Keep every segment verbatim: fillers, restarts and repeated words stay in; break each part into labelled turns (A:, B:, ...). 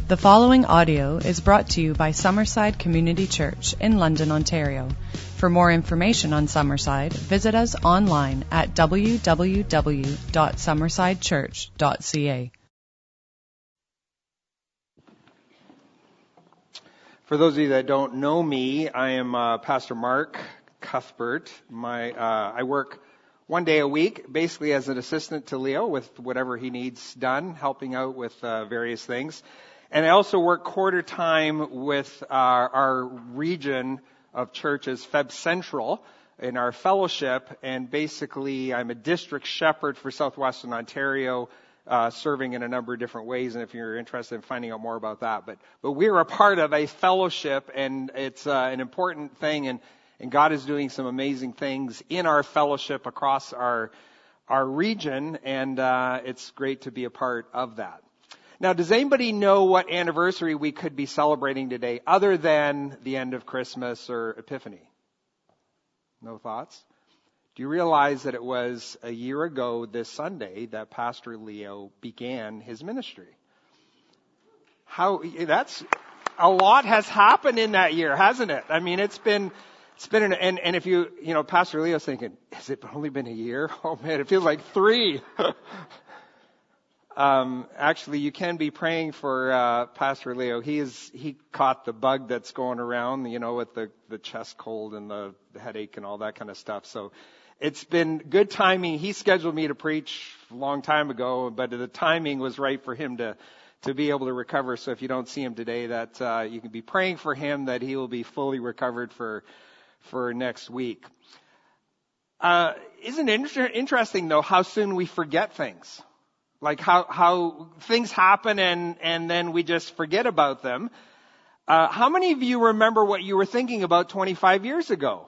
A: The following audio is brought to you by Summerside Community Church in London, Ontario. For more information on Summerside, visit us online at w w w dot summerside church dot c a.
B: For those of you that don't know me, I am uh, Pastor Mark Cuthbert. My uh, I work one day a week, basically as an assistant to Leo with whatever he needs done, helping out with uh, various things. And I also work quarter time with uh, our region of churches, Feb Central, in our fellowship. And basically, I'm a district shepherd for Southwestern Ontario, uh, serving in a number of different ways. And if you're interested in finding out more about that, but but we're a part of a fellowship, and it's uh, an important thing. And and God is doing some amazing things in our fellowship across our our region, and uh, it's great to be a part of that. Now, does anybody know what anniversary we could be celebrating today other than the end of Christmas or Epiphany? No thoughts? Do you realize that it was a year ago this Sunday that Pastor Leo began his ministry? How, that's, a lot has happened in that year, hasn't it? I mean, it's been, it's been, an, and, and if you, you know, Pastor Leo's thinking, has it only been a year? Oh man, it feels like three. Um, actually, you can be praying for uh, Pastor Leo. He is he caught the bug that's going around, you know, with the, the chest cold and the, the headache and all that kind of stuff. So it's been good timing. He scheduled me to preach a long time ago, but the timing was right for him to to be able to recover. So if you don't see him today, that uh, you can be praying for him that he will be fully recovered for for next week. Uh, isn't it inter- interesting though how soon we forget things? Like how, how things happen and, and then we just forget about them. Uh, how many of you remember what you were thinking about twenty-five years ago?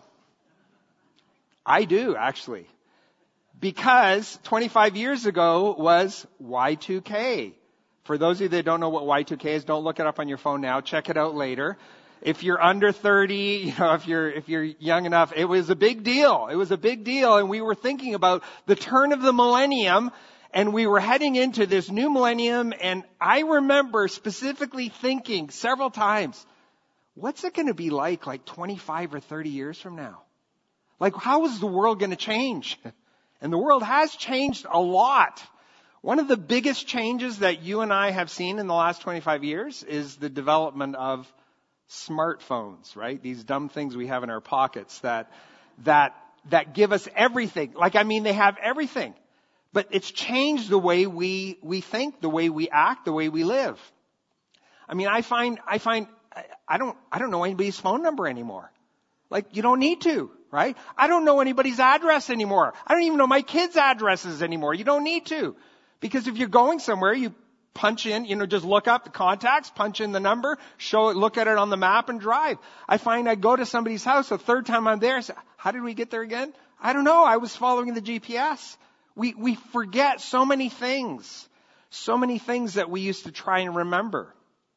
B: I do, actually. Because twenty-five years ago was Y two K. For those of you that don't know what Y two K is, don't look it up on your phone now. Check it out later. If you're under thirty, you know, if you're, if you're young enough, it was a big deal. It was a big deal. And we were thinking about the turn of the millennium. And we were heading into this new millennium, and I remember specifically thinking several times, what's it going to be like like twenty-five or thirty years from now? Like, how is the world going to change? And the world has changed a lot. One of the biggest changes that you and I have seen in the last twenty-five years is the development of smartphones, right? These dumb things we have in our pockets that, that, that give us everything. Like, I mean, they have everything. But it's changed the way we, we think, the way we act, the way we live. I mean, I find, I find, I don't, I don't know anybody's phone number anymore. Like, you don't need to, right? I don't know anybody's address anymore. I don't even know my kids' addresses anymore. You don't need to. Because if you're going somewhere, you punch in, you know, just look up the contacts, punch in the number, show it, look at it on the map and drive. I find I go to somebody's house, the third time I'm there, I say, how did we get there again? I don't know. I was following the G P S. We, we forget so many things, so many things that we used to try and remember.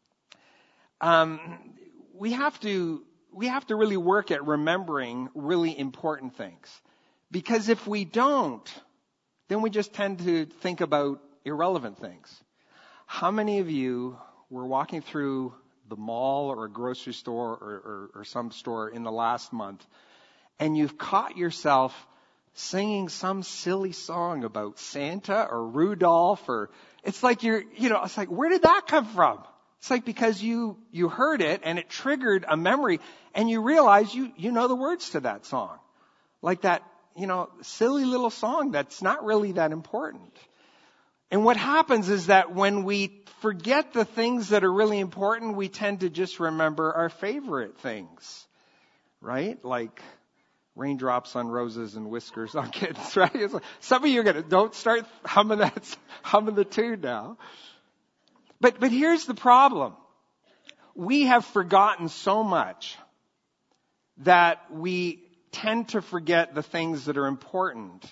B: Um, we have to, we have to really work at remembering really important things. Because if we don't, then we just tend to think about irrelevant things. How many of you were walking through the mall or a grocery store or, or, or some store in the last month, and you've caught yourself singing some silly song about Santa or Rudolph, or it's like you're, you know, it's like, where did that come from? It's like because you, you heard it and it triggered a memory and you realize you, you know the words to that song. Like that, you know, silly little song that's not really that important. And what happens is that when we forget the things that are really important, we tend to just remember our favorite things, right? Like, raindrops on roses and whiskers on kittens, right? It's like, some of you are going to, don't start humming that, humming the tune now. But, but here's the problem. We have forgotten so much that we tend to forget the things that are important.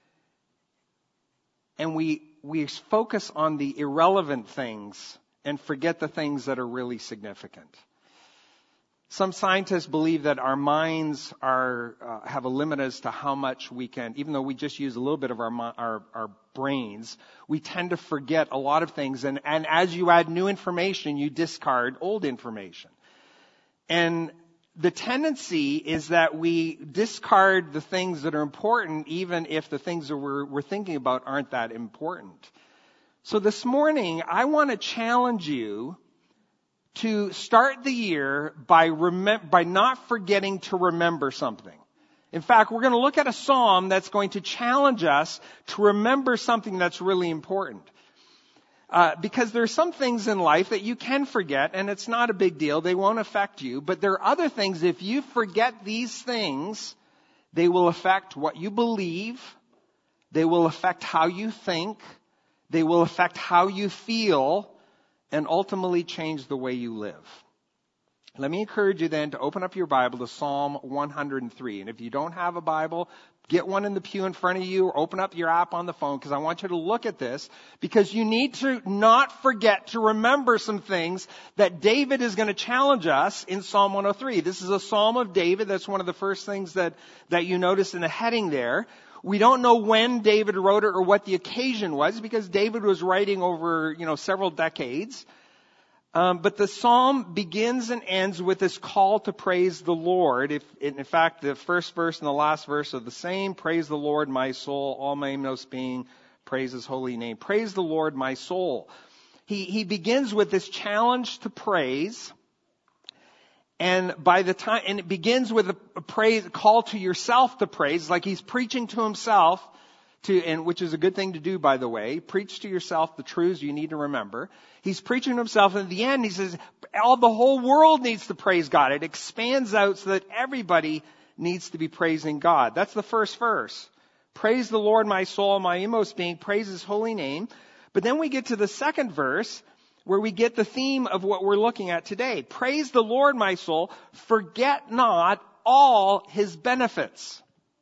B: And we, we focus on the irrelevant things and forget the things that are really significant. Some scientists believe that our minds are uh, have a limit as to how much we can, even though we just use a little bit of our our, our brains, we tend to forget a lot of things. And, and as you add new information, you discard old information. And the tendency is that we discard the things that are important, even if the things that we're, we're thinking about aren't that important. So this morning, I want to challenge you to start the year by remem- by not forgetting to remember something. In fact, we're going to look at a psalm that's going to challenge us to remember something that's really important. Uh, because there are some things in life that you can forget, and it's not a big deal. They won't affect you. But there are other things, if you forget these things, they will affect what you believe. They will affect how you think. They will affect how you feel, and ultimately change the way you live. Let me encourage you then to open up your Bible to Psalm one hundred three. And if you don't have a Bible, get one in the pew in front of you or open up your app on the phone, because I want you to look at this, because you need to not forget to remember some things that David is going to challenge us in Psalm one oh three. This is a Psalm of David. That's one of the first things that, that you notice in the heading there. We don't know when David wrote it or what the occasion was, because David was writing over, you know, several decades. Um, but the psalm begins and ends with this call to praise the Lord. If, in fact, the first verse and the last verse are the same. Praise the Lord, my soul, all my inmost being, praise his holy name. Praise the Lord, my soul. He, he begins with this challenge to praise. And by the time, and it begins with a, a praise, a call to yourself to praise, like he's preaching to himself, to, and which is a good thing to do, by the way. Preach to yourself the truths you need to remember. He's preaching to himself, and at the end he says, all the whole world needs to praise God. It expands out so that everybody needs to be praising God. That's the first verse. Praise the Lord, my soul, my inmost being, praise his holy name. But then we get to the second verse, where we get the theme of what we're looking at today. Praise the Lord, my soul. Forget not all his benefits.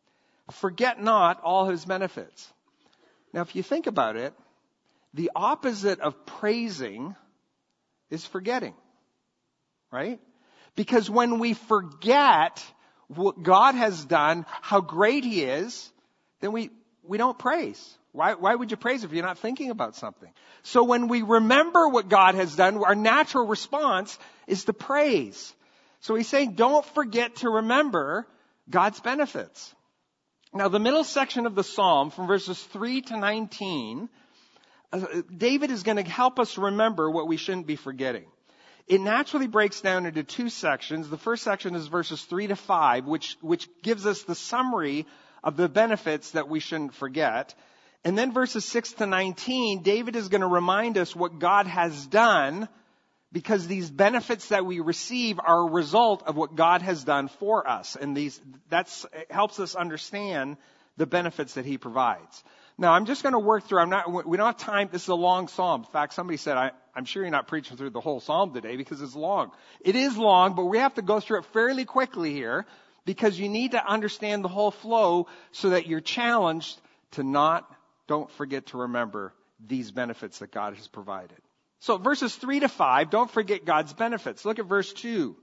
B: Forget not all his benefits. Now, if you think about it, the opposite of praising is forgetting. Right? Because when we forget what God has done, how great he is, then we, we don't praise. Why, why would you praise if you're not thinking about something? So when we remember what God has done, our natural response is to praise. So he's saying, don't forget to remember God's benefits. Now, the middle section of the Psalm, from verses three to nineteen, uh, David is going to help us remember what we shouldn't be forgetting. It naturally breaks down into two sections. The first section is verses three to five, which, which gives us the summary of the benefits that we shouldn't forget. And then verses six to nineteen, David is going to remind us what God has done, because these benefits that we receive are a result of what God has done for us. And these, that's, it helps us understand the benefits that he provides. Now, I'm just going to work through, I'm not, we don't have time, this is a long psalm. In fact, somebody said, I, I'm sure you're not preaching through the whole psalm today because it's long. It is long, but we have to go through it fairly quickly here, because you need to understand the whole flow so that you're challenged to not Don't forget to remember these benefits that God has provided. So verses three to five, don't forget God's benefits. Look at verse two.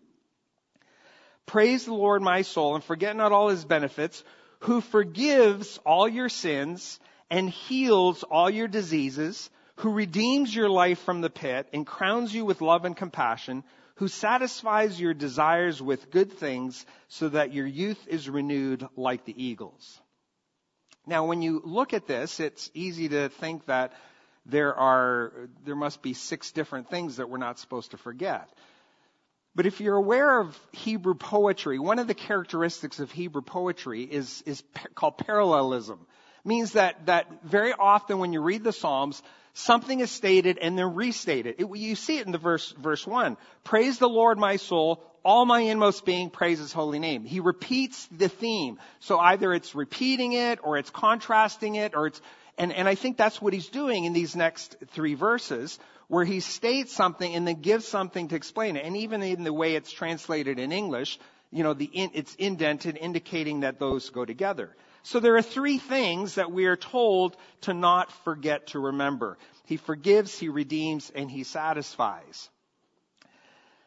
B: Praise the Lord, my soul, and forget not all his benefits, who forgives all your sins and heals all your diseases, who redeems your life from the pit and crowns you with love and compassion, who satisfies your desires with good things so that your youth is renewed like the eagles. Now, when you look at this, it's easy to think that there are, there must be six different things that we're not supposed to forget. But if you're aware of Hebrew poetry, one of the characteristics of Hebrew poetry is, is called parallelism. It means that, that very often when you read the Psalms, something is stated and then restated. It, you see it in the verse, verse one. Praise the Lord, my soul. All my inmost being, praise his holy name. He repeats the theme. So either it's repeating it, or it's contrasting it, or it's, and, and I think that's what he's doing in these next three verses, where he states something and then gives something to explain it. And even in the way it's translated in English, you know, the in, it's indented, indicating that those go together. So there are three things that we are told to not forget to remember. He forgives, he redeems, and he satisfies.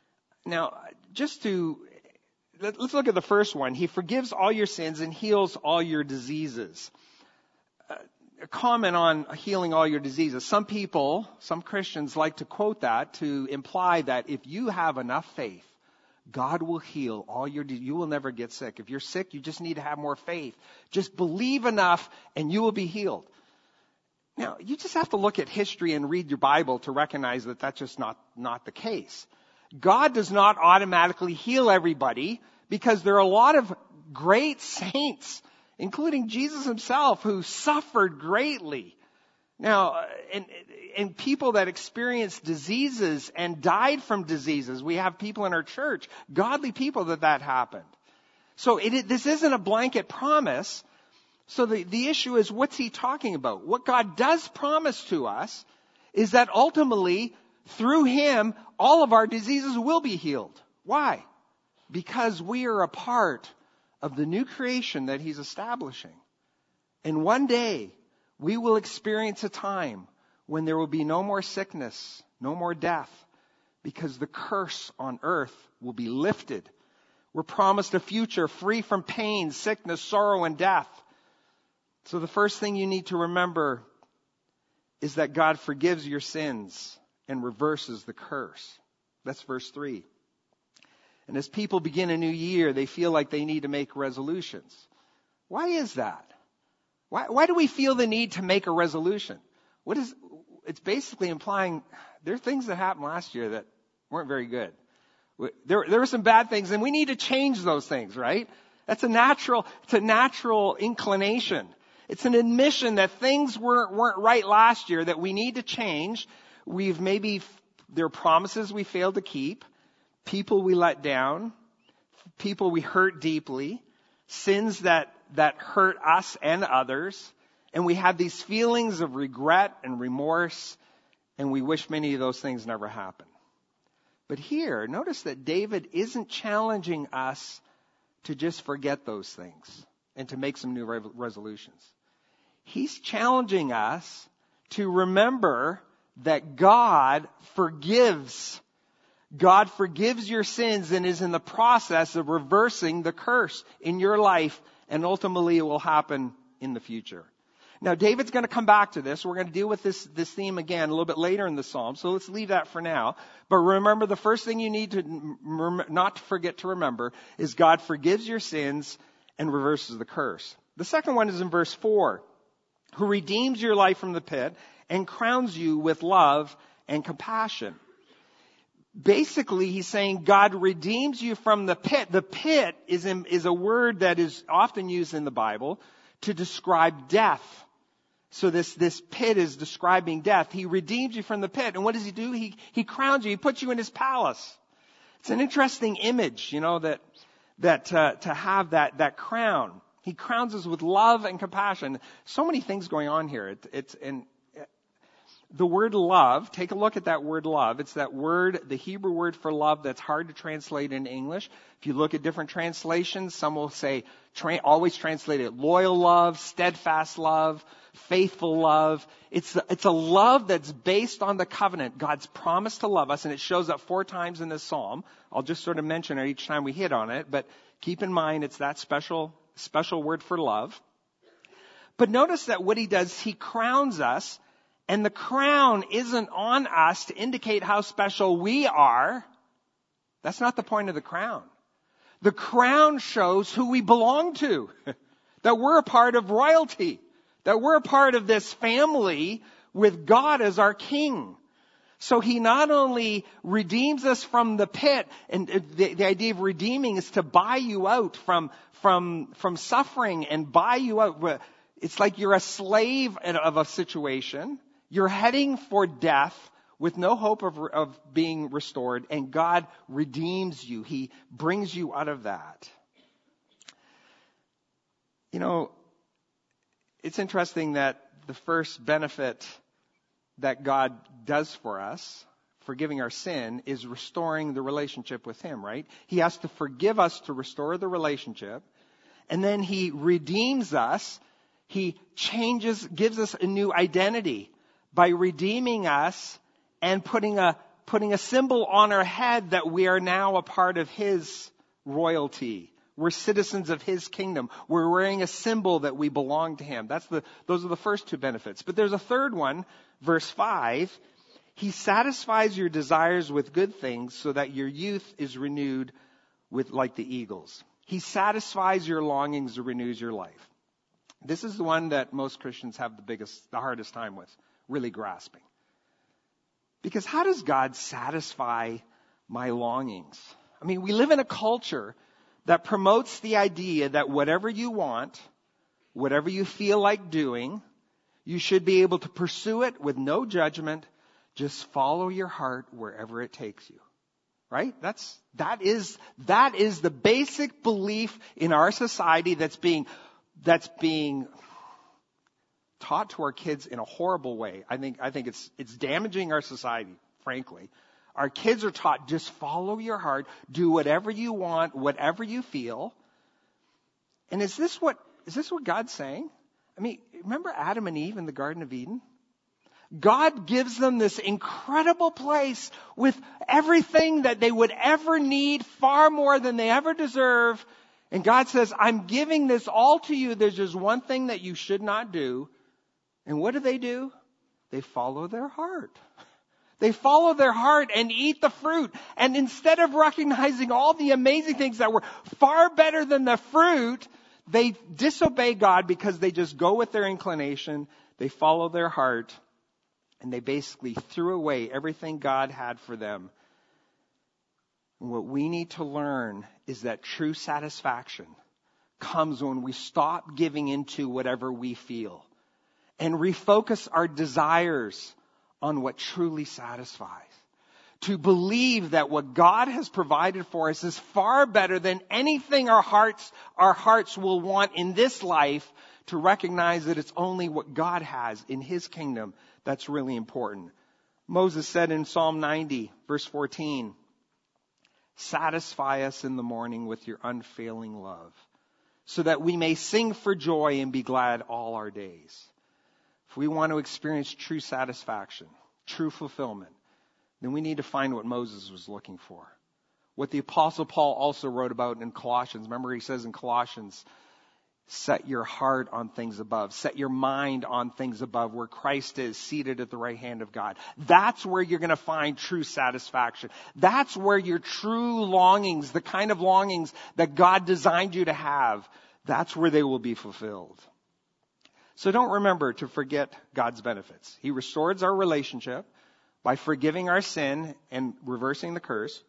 B: Now, just to, let, let's look at the first one. He forgives all your sins and heals all your diseases. Uh, a comment on healing all your diseases. Some people, some Christians like to quote that to imply that if you have enough faith, God will heal all your, you will never get sick. If you're sick, you just need to have more faith. Just believe enough and you will be healed. Now, you just have to look at history and read your Bible to recognize that that's just not, not the case. God does not automatically heal everybody because there are a lot of great saints, including Jesus himself, who suffered greatly. Now, and, and people that experienced diseases and died from diseases. We have people in our church, godly people that that happened. So it, this isn't a blanket promise. So the, the issue is, what's he talking about? What God does promise to us is that ultimately, through him, all of our diseases will be healed. Why? Because we are a part of the new creation that he's establishing. And one day, we will experience a time when there will be no more sickness, no more death, because the curse on earth will be lifted. We're promised a future free from pain, sickness, sorrow, and death. So the first thing you need to remember is that God forgives your sins and reverses the curse. That's verse three. And as people begin a new year, they feel like they need to make resolutions. Why is that? Why, why do we feel the need to make a resolution? What is, it's basically implying there are things that happened last year that weren't very good. There, there were some bad things and we need to change those things, right? That's a natural, it's a natural inclination. It's an admission that things weren't, weren't right last year, that we need to change. We've maybe, there are promises we failed to keep, people we let down, people we hurt deeply, sins that, that hurt us and others. And we have these feelings of regret and remorse, and we wish many of those things never happened. But here, notice that David isn't challenging us to just forget those things and to make some new re- resolutions. He's challenging us to remember that God forgives. God forgives your sins and is in the process of reversing the curse in your life, and ultimately it will happen in the future. Now, David's going to come back to this. We're going to deal with this, this theme again a little bit later in the Psalm, so let's leave that for now. But remember, the first thing you need to not to forget to remember is God forgives your sins and reverses the curse. The second one is in verse four. Who redeems your life from the pit and crowns you with love and compassion. Basically, he's saying God redeems you from the pit. The pit is, in, is a word that is often used in the Bible to describe death. So this, this pit is describing death. He redeems you from the pit. And what does he do? He, he crowns you. He puts you in his palace. It's an interesting image, you know, that, that, uh, to have that, that crown. He crowns us with love and compassion. So many things going on here. It, it's, and the word love, take a look at that word love. It's that word, the Hebrew word for love that's hard to translate in English. If you look at different translations, some will say, tra- always translate it loyal love, steadfast love, faithful love. It's, it's a love that's based on the covenant. God's promise to love us, and it shows up four times in this psalm. I'll just sort of mention it each time we hit on it, but keep in mind it's that special special word for love. But notice that what he does, he crowns us, and the crown isn't on us to indicate how special we are. That's not the point of the crown. The crown shows who we belong to, that we're a part of royalty, that we're a part of this family with God as our king. So he not only redeems us from the pit, and the, the idea of redeeming is to buy you out from, from, from suffering and buy you out. It's like you're a slave of a situation. You're heading for death with no hope of, of being restored, and God redeems you. He brings you out of that. You know, it's interesting that the first benefit that God does for us, forgiving our sin, is restoring the relationship with him, right? He has to forgive us to restore the relationship. And then he redeems us. He changes, gives us a new identity by redeeming us and putting a, putting a symbol on our head that we are now a part of his royalty. We're citizens of his kingdom. We're wearing a symbol that we belong to him. That's the, those are the first two benefits. But there's a third one, verse five. He satisfies your desires with good things so that your youth is renewed with like the eagles. He satisfies your longings and renews your life. This is the one that most Christians have the biggest, the hardest time with, really grasping. Because how does God satisfy my longings? I mean, we live in a culture that promotes the idea that whatever you want, whatever you feel like doing, you should be able to pursue it with no judgment. Just follow your heart wherever it takes you. Right? That's, that is, that is the basic belief in our society that's being, that's being taught to our kids in a horrible way. I think, I think it's, it's damaging our society, frankly. Our kids are taught, just follow your heart, do whatever you want, whatever you feel. And is this what, is this what God's saying? I mean, remember Adam and Eve in the Garden of Eden? God gives them this incredible place with everything that they would ever need, far more than they ever deserve. And God says, I'm giving this all to you. There's just one thing that you should not do. And what do they do? They follow their heart. They follow their heart and eat the fruit. And instead of recognizing all the amazing things that were far better than the fruit, they disobey God because they just go with their inclination. They follow their heart. And they basically threw away everything God had for them. And what we need to learn is that true satisfaction comes when we stop giving into whatever we feel and refocus our desires on what truly satisfies. To believe that what God has provided for us is far better than anything our hearts, our hearts will want in this life. To recognize that it's only what God has in his kingdom that's really important. Moses said in Psalm ninety, verse fourteen, satisfy us in the morning with your unfailing love, so that we may sing for joy and be glad all our days. If we want to experience true satisfaction, true fulfillment, then we need to find what Moses was looking for. What the Apostle Paul also wrote about in Colossians. Remember, he says in Colossians, set your heart on things above. Set your mind on things above where Christ is seated at the right hand of God. That's where you're going to find true satisfaction. That's where your true longings, the kind of longings that God designed you to have, that's where they will be fulfilled. So don't remember to forget God's benefits. He restores our relationship by forgiving our sin and reversing the curse.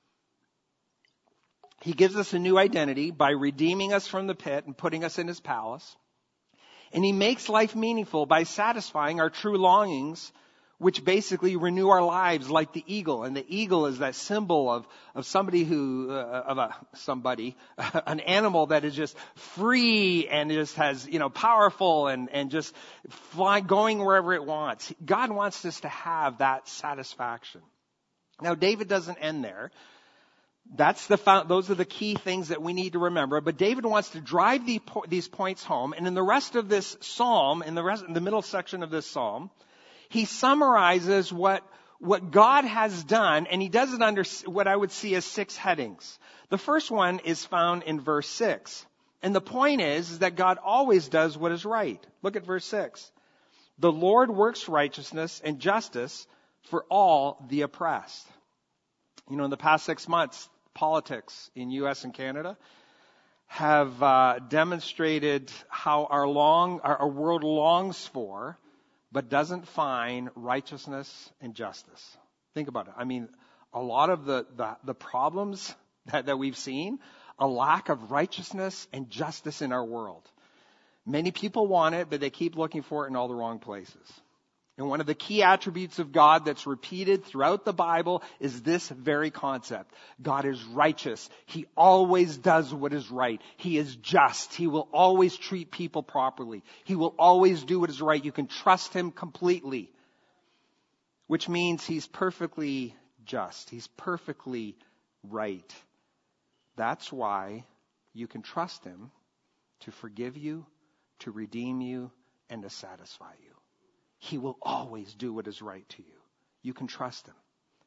B: He gives us a new identity by redeeming us from the pit and putting us in his palace. And he makes life meaningful by satisfying our true longings, which basically renew our lives like the eagle. And the eagle is that symbol of, of somebody who, uh, of a, somebody, an animal that is just free and just has, you know, powerful and, and just fly, going wherever it wants. God wants us to have that satisfaction. Now, David doesn't end there. That's the, those are the key things that we need to remember. But David wants to drive the, these points home. And in the rest of this psalm, in the rest, in the middle section of this psalm, he summarizes what, what God has done. And he does it under what I would see as six headings. The first one is found in verse six. And the point is, is that God always does what is right. Look at verse six. The Lord works righteousness and justice for all the oppressed. You know, in the past six months, politics in U S and Canada have uh, demonstrated how our long our, our world longs for, but doesn't find righteousness and justice. Think about it. I mean, a lot of the the, the problems that, that we've seen, a lack of righteousness and justice in our world. Many people want it, but they keep looking for it in all the wrong places. And one of the key attributes of God that's repeated throughout the Bible is this very concept. God is righteous. He always does what is right. He is just. He will always treat people properly. He will always do what is right. You can trust him completely. Which means he's perfectly just. He's perfectly right. That's why you can trust him to forgive you, to redeem you, and to satisfy you. He will always do what is right to you. You can trust him.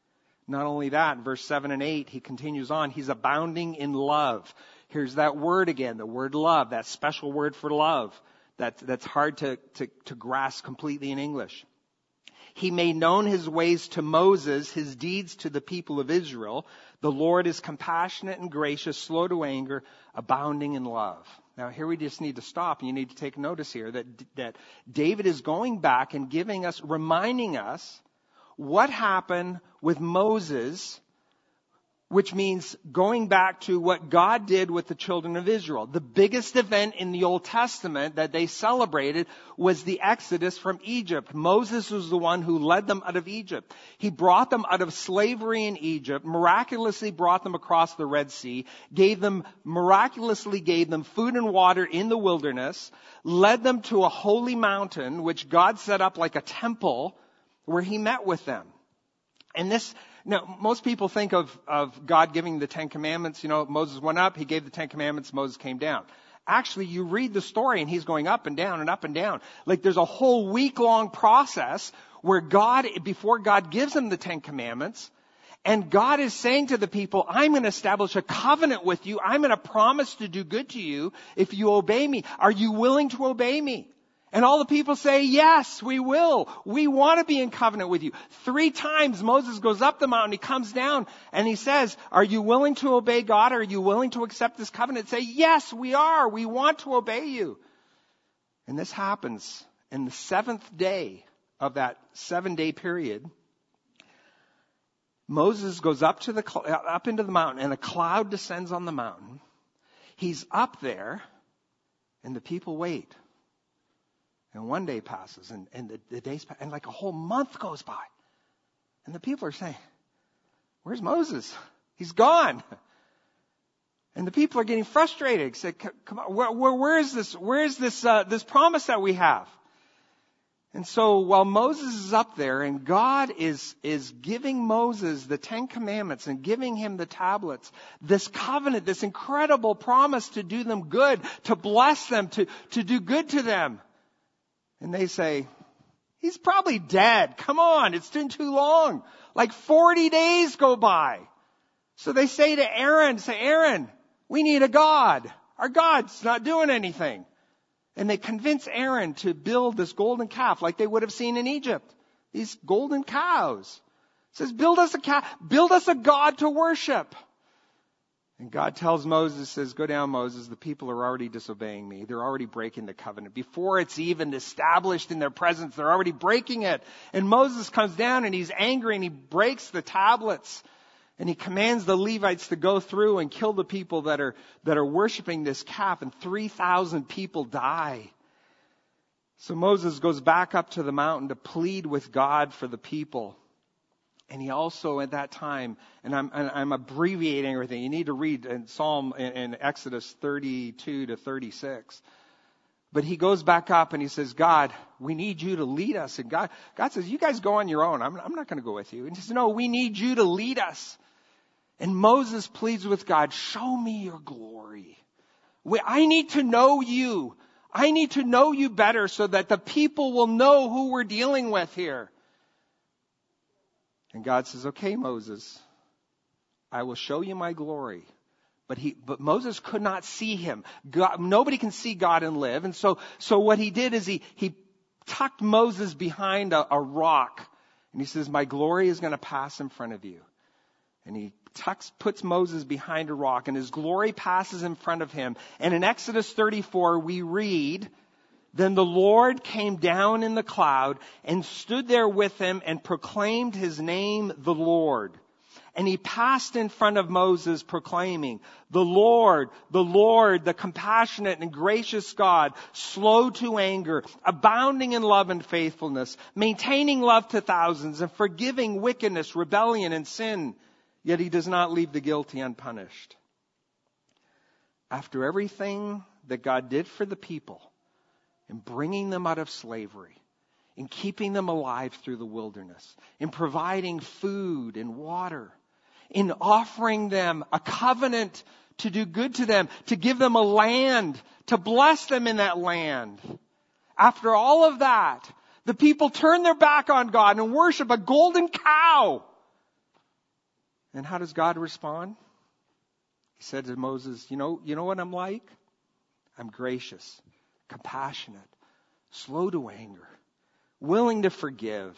B: Not only that, in verse seven and eight, he continues on. He's abounding in love. Here's that word again, the word love, that special word for love that, that's hard to, to, to grasp completely in English. He made known his ways to Moses, his deeds to the people of Israel. The Lord is compassionate and gracious, slow to anger, abounding in love. Now here we just need to stop and you need to take notice here that, that David is going back and giving us, reminding us what happened with Moses, which means going back to what God did with the children of Israel. The biggest event in the Old Testament that they celebrated was the Exodus from Egypt. Moses was the one who led them out of Egypt. He brought them out of slavery in Egypt, miraculously brought them across the Red Sea, gave them, miraculously gave them food and water in the wilderness, led them to a holy mountain, which God set up like a temple where he met with them. And this, now, most people think of, of God giving the Ten Commandments. You know, Moses went up, he gave the Ten Commandments, Moses came down. Actually, you read the story and he's going up and down and up and down. Like there's a whole week-long process where God, before God gives them the Ten Commandments, and God is saying to the people, I'm going to establish a covenant with you. I'm going to promise to do good to you if you obey me. Are you willing to obey me? And all the people say, yes, we will. We want to be in covenant with you. Three times Moses goes up the mountain, he comes down, and he says, are you willing to obey God? Are you willing to accept this covenant? Say, yes, we are. We want to obey you. And this happens in the seventh day of that seven-day period. Moses goes up to the up into the mountain, and a cloud descends on the mountain. He's up there, and the people wait. And one day passes, and, and the, the days pass, and like a whole month goes by. And the people are saying, where's Moses? He's gone. And the people are getting frustrated. Say, come on, where, where, where is this, where is this, uh, this promise that we have? And so while Moses is up there and God is, is giving Moses the Ten Commandments and giving him the tablets, this covenant, this incredible promise to do them good, to bless them, to, to do good to them. And they say, he's probably dead. Come on, it's been too long. Like forty days go by. So they say to Aaron, say, Aaron, we need a God. Our God's not doing anything. And they convince Aaron to build this golden calf like they would have seen in Egypt. These golden cows. It says, build us a calf, build us a God to worship. And God tells Moses, says, go down, Moses. The people are already disobeying me. They're already breaking the covenant. Before it's even established in their presence, they're already breaking it. And Moses comes down and he's angry and he breaks the tablets. And he commands the Levites to go through and kill the people that are, that are worshiping this calf. And three thousand people die. So Moses goes back up to the mountain to plead with God for the people. And he also at that time, and I'm, and I'm abbreviating everything. You need to read in Psalm, in, in Exodus thirty-two to thirty-six. But he goes back up and he says, God, we need you to lead us. And God, God says, you guys go on your own. I'm, I'm not going to go with you. And he says, no, we need you to lead us. And Moses pleads with God, show me your glory. We, I need to know you. I need to know you better so that the people will know who we're dealing with here. And God says, okay, Moses, I will show you my glory. But he, but Moses could not see him. God, nobody can see God and live. And so, so what he did is he, he tucked Moses behind a, a rock. And he says, my glory is going to pass in front of you. And he tucks, puts Moses behind a rock and his glory passes in front of him. And in Exodus thirty-four, we read, then the Lord came down in the cloud and stood there with him and proclaimed his name, the Lord. And he passed in front of Moses proclaiming, the Lord, the Lord, the compassionate and gracious God, slow to anger, abounding in love and faithfulness, maintaining love to thousands and forgiving wickedness, rebellion and sin. Yet he does not leave the guilty unpunished. After everything that God did for the people, in bringing them out of slavery, in keeping them alive through the wilderness, in providing food and water, in offering them a covenant to do good to them, to give them a land, to bless them in that land. After all of that, the people turn their back on God and worship a golden cow. And how does God respond? He said to Moses, you know, you know what I'm like? I'm gracious, compassionate, slow to anger, willing to forgive.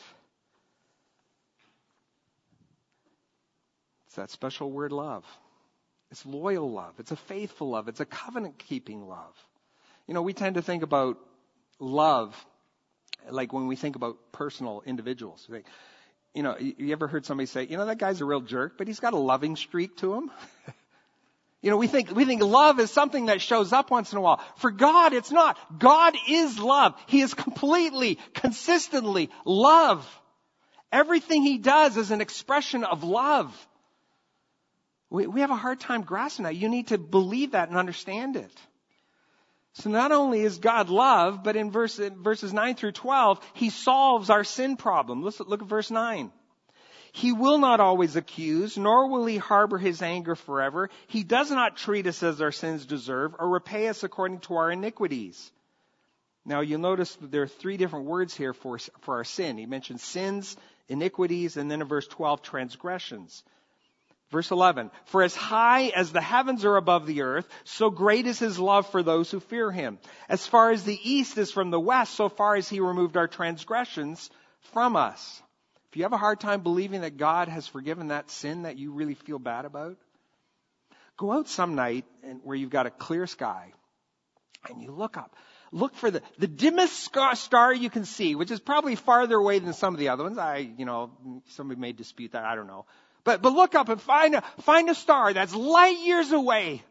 B: It's that special word love. It's loyal love. It's a faithful love. It's a covenant-keeping love. You know, we tend to think about love like when we think about personal individuals. Like, you know, you ever heard somebody say, you know, that guy's a real jerk, but he's got a loving streak to him? You know, we think, we think love is something that shows up once in a while. For God, it's not. God is love. He is completely, consistently love. Everything He does is an expression of love. We, we have a hard time grasping that. You need to believe that and understand it. So not only is God love, but in verse, verses nine through twelve, He solves our sin problem. Let's look at verse nine. He will not always accuse, nor will He harbor His anger forever. He does not treat us as our sins deserve, or repay us according to our iniquities. Now you'll notice that there are three different words here for, for our sin. He mentions sins, iniquities, and then in verse twelve, transgressions. Verse eleven, for as high as the heavens are above the earth, so great is His love for those who fear Him. As far as the east is from the west, so far as He removed our transgressions from us. If you have a hard time believing that God has forgiven that sin that you really feel bad about, go out some night and where you've got a clear sky and you look up. Look for the, the dimmest star you can see, which is probably farther away than some of the other ones. I, you know, somebody may dispute that. I don't know. But, but look up and find a, find a star that's light years away.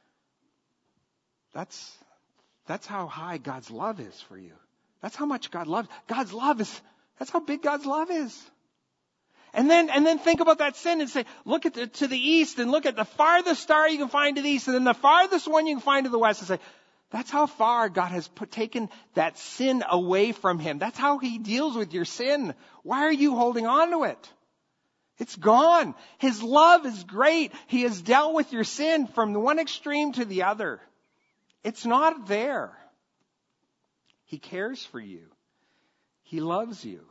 B: That's, that's how high God's love is for you. That's how much God loves. God's love is, that's how big God's love is. And then, and then think about that sin and say, look at the, to the east and look at the farthest star you can find to the east and then the farthest one you can find to the west and say, that's how far God has put, taken that sin away from Him. That's how He deals with your sin. Why are you holding on to it? It's gone. His love is great. He has dealt with your sin from the one extreme to the other. It's not there. He cares for you. He loves you.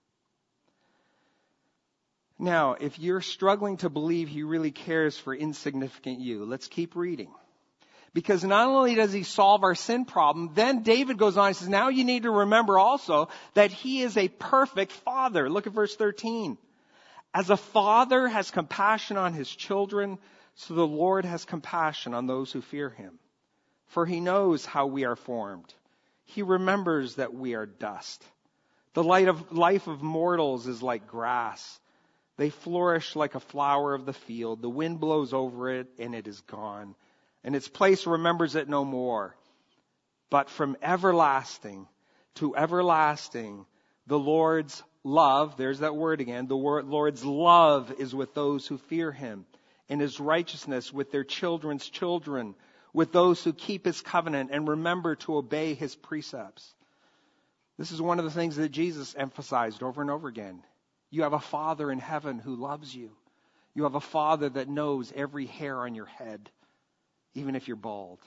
B: Now, if you're struggling to believe He really cares for insignificant you, let's keep reading. Because not only does He solve our sin problem, then David goes on and says, now you need to remember also that He is a perfect Father. Look at verse thirteen. As a father has compassion on his children, so the Lord has compassion on those who fear Him. For He knows how we are formed. He remembers that we are dust. The light of life of mortals is like grass. They flourish like a flower of the field. The wind blows over it and it is gone. And its place remembers it no more. But from everlasting to everlasting, the Lord's love, there's that word again, the Lord's love is with those who fear Him, and His righteousness with their children's children, with those who keep His covenant and remember to obey His precepts. This is one of the things that Jesus emphasized over and over again. You have a Father in heaven who loves you. You have a Father that knows every hair on your head, even if you're bald.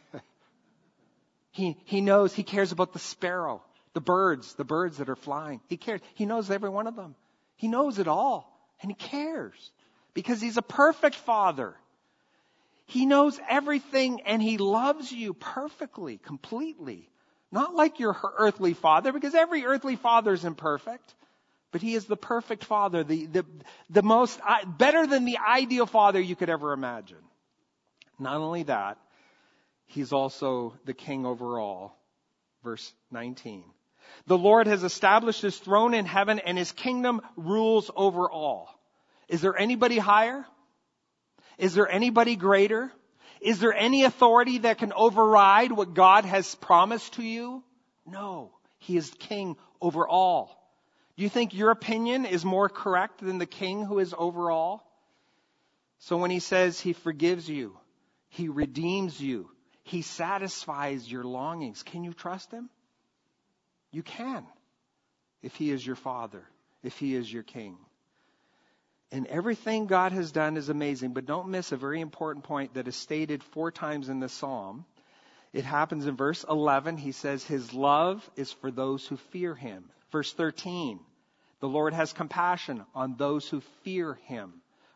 B: he, he knows, He cares about the sparrow, the birds, the birds that are flying. He cares. He knows every one of them. He knows it all. And He cares because He's a perfect Father. He knows everything and He loves you perfectly, completely. Not like your earthly father, because every earthly father is imperfect. But He is the perfect Father, the, the, the most, better than the ideal father you could ever imagine. Not only that, He's also the King over all. Verse nineteen. The Lord has established His throne in heaven and His kingdom rules over all. Is there anybody higher? Is there anybody greater? Is there any authority that can override what God has promised to you? No. He is King over all. Do you think your opinion is more correct than the King who is over all? So when He says He forgives you, He redeems you, He satisfies your longings, can you trust Him? You can, if He is your Father, if He is your King. And everything God has done is amazing, but don't miss a very important point that is stated four times in the Psalm. It happens in verse eleven. He says His love is for those who fear Him. Verse thirteen, the Lord has compassion on those who fear Him.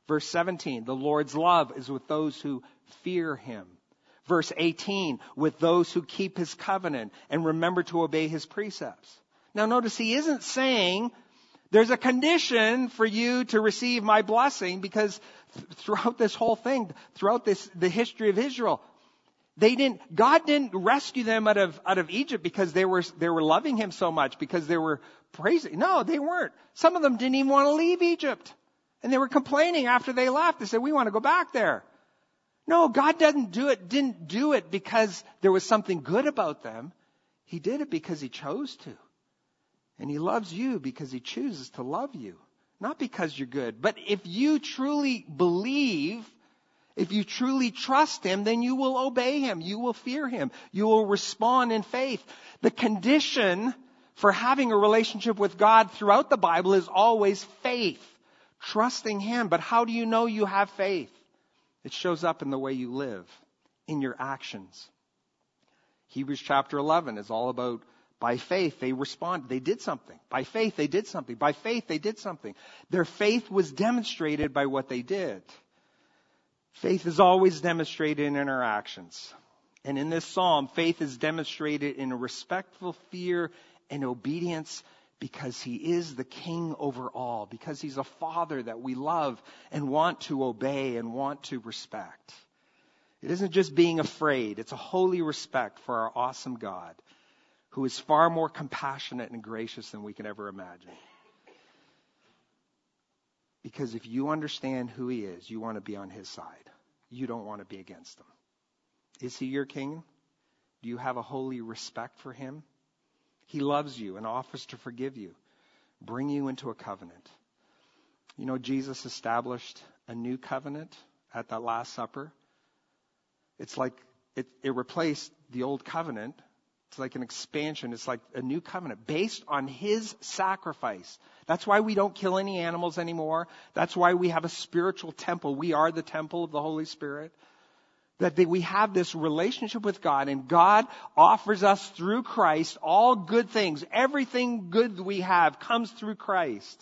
B: Verse seventeen, the Lord's love is with those who fear him. Verse eighteen, with those who keep his covenant and remember to obey his precepts. Now notice he isn't saying there's a condition for you to receive my blessing, because th- throughout this whole thing, throughout this, the history of Israel, they didn't, God didn't rescue them out of, out of Egypt because they were, they were loving him so much, because they were praising. No, they weren't. Some of them didn't even want to leave Egypt. And they were complaining after they left. They said, we want to go back there. No, God doesn't do it, didn't do it because there was something good about them. He did it because he chose to. And he loves you because he chooses to love you. Not because you're good. But if you truly believe, if you truly trust him, then you will obey him. You will fear him. You will respond in faith. The condition for having a relationship with God throughout the Bible is always faith. Trusting him. But how do you know you have faith? It shows up in the way you live, in your actions. Hebrews chapter eleven is all about, by faith they responded. They did something. By faith they did something. By faith they did something. Their faith was demonstrated by what they did. Faith is always demonstrated in our actions. And in this psalm, faith is demonstrated in a respectful fear and obedience, because he is the king over all, because he's a father that we love and want to obey and want to respect. It isn't just being afraid. It's a holy respect for our awesome God, who is far more compassionate and gracious than we can ever imagine. Because if you understand who he is, you want to be on his side. You don't want to be against him. Is he your king? Do you have a holy respect for him? He loves you and offers to forgive you, bring you into a covenant. You know, Jesus established a new covenant at that Last Supper. It's like it, it replaced the old covenant. It's like an expansion. It's like a new covenant based on his sacrifice. That's why we don't kill any animals anymore. That's why we have a spiritual temple. We are the temple of the Holy Spirit. That we have this relationship with God, and God offers us through Christ all good things. Everything good we have comes through Christ.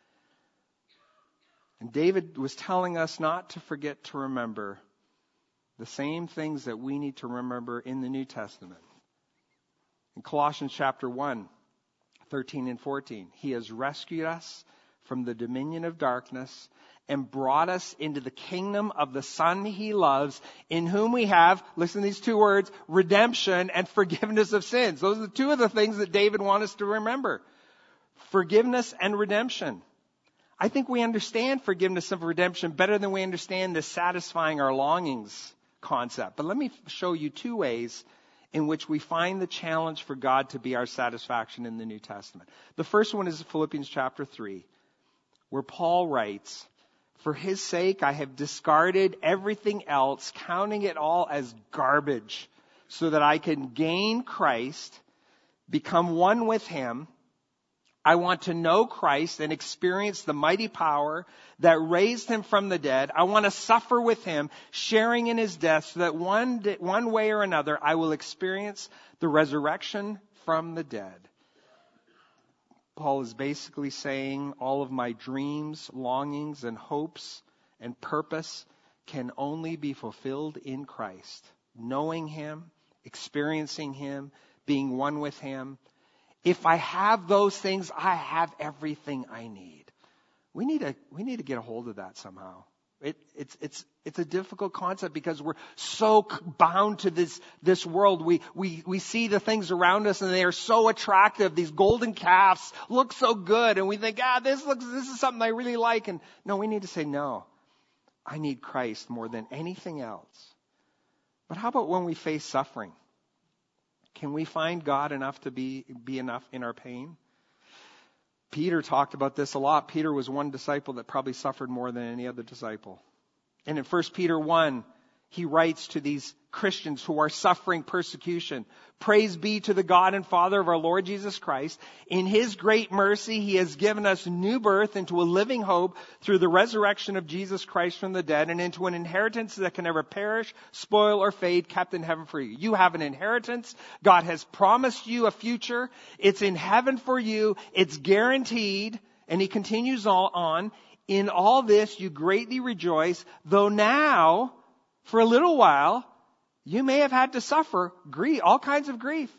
B: And David was telling us not to forget to remember the same things that we need to remember in the New Testament. In Colossians chapter one, thirteen and fourteen, he has rescued us from the dominion of darkness and brought us into the kingdom of the Son he loves, in whom we have, listen to these two words, redemption and forgiveness of sins. Those are the two of the things that David wants us to remember. Forgiveness and redemption. I think we understand forgiveness and redemption better than we understand the satisfying our longings concept. But let me show you two ways in which we find the challenge for God to be our satisfaction in the New Testament. The first one is Philippians chapter three, where Paul writes, for his sake, I have discarded everything else, counting it all as garbage, so that I can gain Christ, become one with him. I want to know Christ and experience the mighty power that raised him from the dead. I want to suffer with him, sharing in his death, so that one day, one way or another, I will experience the resurrection from the dead. Paul is basically saying all of my dreams, longings, and hopes and purpose can only be fulfilled in Christ. Knowing him, experiencing him, being one with him. If I have those things, I have everything I need. We need to, we need to get a hold of that somehow. It, it's, it's, it's a difficult concept because we're so bound to this, this world. We, we, we see the things around us and they are so attractive. These golden calves look so good. And we think, ah, this looks, this is something I really like. And no, we need to say, no, I need Christ more than anything else. But how about when we face suffering? Can we find God enough to be, be enough in our pain? Peter talked about this a lot. Peter was one disciple that probably suffered more than any other disciple. And in First Peter one, he writes to these Christians who are suffering persecution. Praise be to the God and Father of our Lord Jesus Christ. In his great mercy, he has given us new birth into a living hope through the resurrection of Jesus Christ from the dead, and into an inheritance that can never perish, spoil, or fade, kept in heaven for you. You have an inheritance. God has promised you a future. It's in heaven for you. It's guaranteed. And he continues on. in all this you greatly rejoice, though now, for a little while, you may have had to suffer grief, all kinds of grief.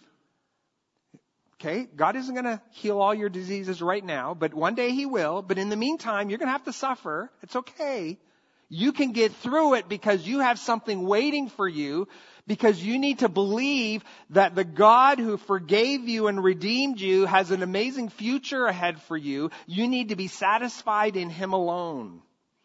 B: Okay, God isn't going to heal all your diseases right now, but one day He will. But in the meantime, you're going to have to suffer. It's okay. You can get through it because you have something waiting for you, because you need to believe that the God who forgave you and redeemed you has an amazing future ahead for you. You need to be satisfied in Him alone.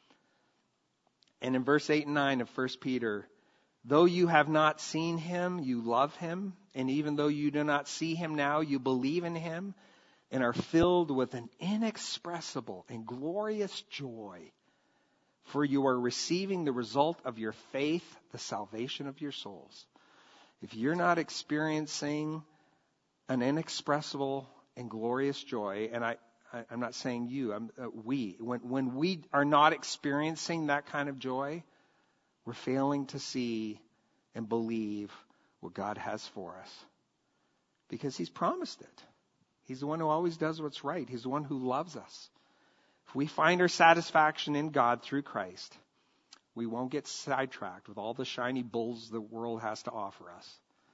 B: And in verse eight and nine of First Peter, though you have not seen Him, you love Him. And even though you do not see Him now, you believe in Him and are filled with an inexpressible and glorious joy. For you are receiving the result of your faith, the salvation of your souls. If you're not experiencing an inexpressible and glorious joy, and I, I, I'm not saying you, I'm, uh, we, when, when we are not experiencing that kind of joy, we're failing to see and believe what God has for us. Because He's promised it. He's the one who always does what's right. He's the one who loves us. If we find our satisfaction in God through Christ, we won't get sidetracked with all the shiny bulls the world has to offer us.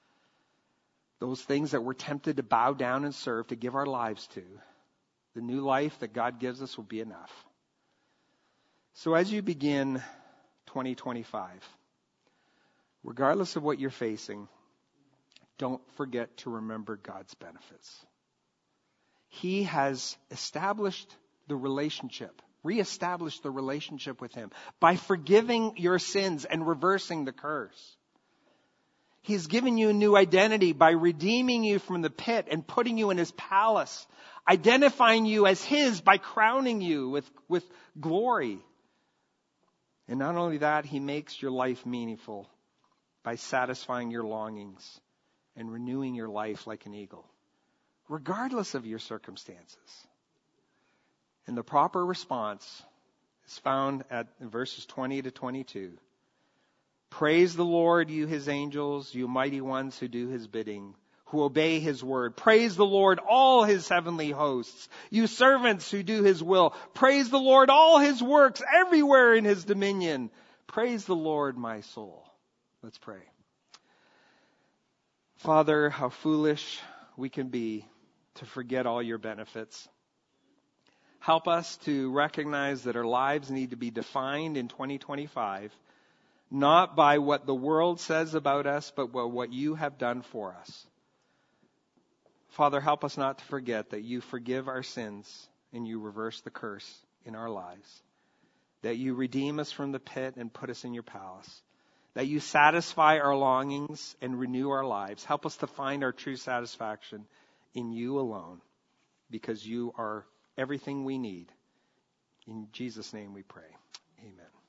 B: Those things that we're tempted to bow down and serve, to give our lives to. The new life that God gives us will be enough. So as you begin twenty twenty-five, regardless of what you're facing, don't forget to remember God's benefits. He has established the relationship, reestablished the relationship with Him by forgiving your sins and reversing the curse. He's given you a new identity by redeeming you from the pit and putting you in His palace, identifying you as His by crowning you with, with glory. And not only that, He makes your life meaningful by satisfying your longings and renewing your life like an eagle, regardless of your circumstances. And the proper response is found at verses twenty to twenty-two. Praise the Lord, you His angels, you mighty ones who do His bidding, who obey His word. Praise the Lord, all His heavenly hosts, you servants who do His will. Praise the Lord, all His works, everywhere in His dominion. Praise the Lord, my soul. Let's pray. Father, how foolish we can be to forget all your benefits. Help us to recognize that our lives need to be defined in twenty twenty-five, not by what the world says about us, but by what you have done for us. Father, help us not to forget that you forgive our sins and you reverse the curse in our lives, that you redeem us from the pit and put us in your palace, that you satisfy our longings and renew our lives. Help us to find our true satisfaction in you alone, because you are everything we need. In Jesus' name we pray. Amen.